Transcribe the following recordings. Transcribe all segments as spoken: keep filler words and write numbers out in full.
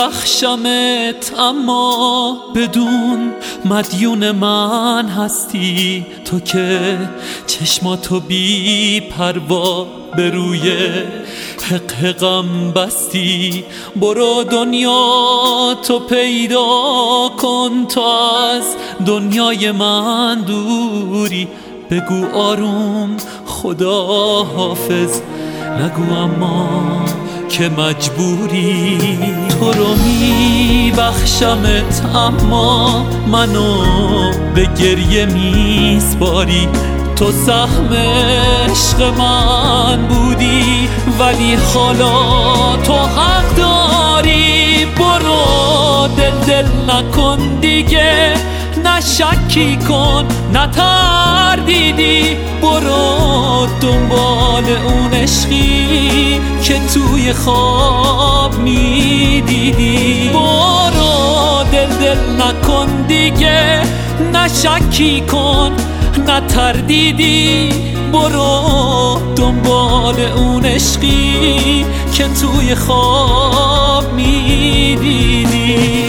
میبخشمت اما بدون مدیون من هستی. تو که چشماتو بی پروا به روی حق حقم بستی. برو دنیا تو پیدا کن، تو از دنیای من دوری. بگو آروم خدا حافظ، نگو اما که مجبوری. تو رو میبخشمت اما منو به گریه میسپاری. تو سهم عشق من بودی ولی حالا تو حق داری. برو دل دل نکن دیگه، نه شکی کن نه تردیدی. برو دنبال اون عشقی که توی خواب میدیدی. برو دل دل نکن دیگه، نه شکی کن نه تردیدی. برو دنبال اون عشقی که توی خواب میدیدی.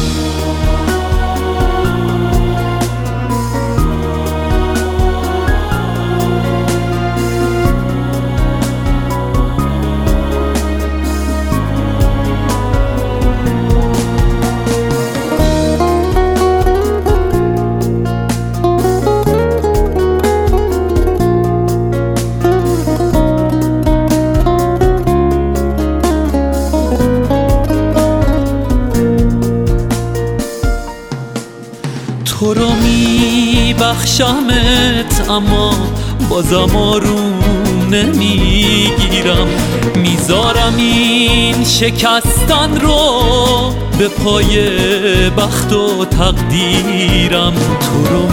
تو رو میبخشمت اما بازم آروم نمیگیرم. میذارم این شکستن رو به پای بخت و تقدیرم. تو رو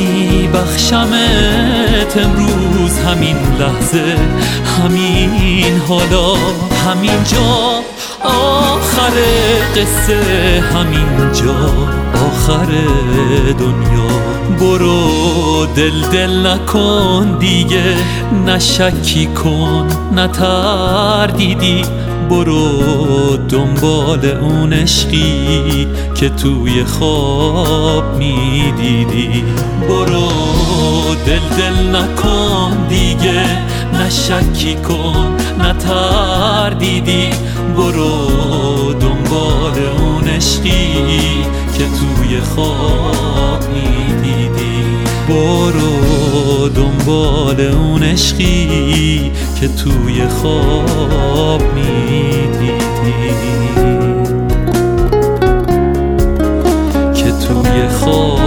میبخشمت امروز، همین لحظه، همین حالا، همین جا آخر قصه، همین جا آخر دنیا. برو دل دل نکن دیگه، نه شکی کن نه تردیدی. برو دنبال اون عشقی که توی خواب میدیدی. برو دل دل نکن دیگه، نه شکی کن نه تردیدی. برو دنبال اون عشقی که توی خواب میدیدی. برو دنبال اون عشقی که توی خواب میدیدی. که توی خواب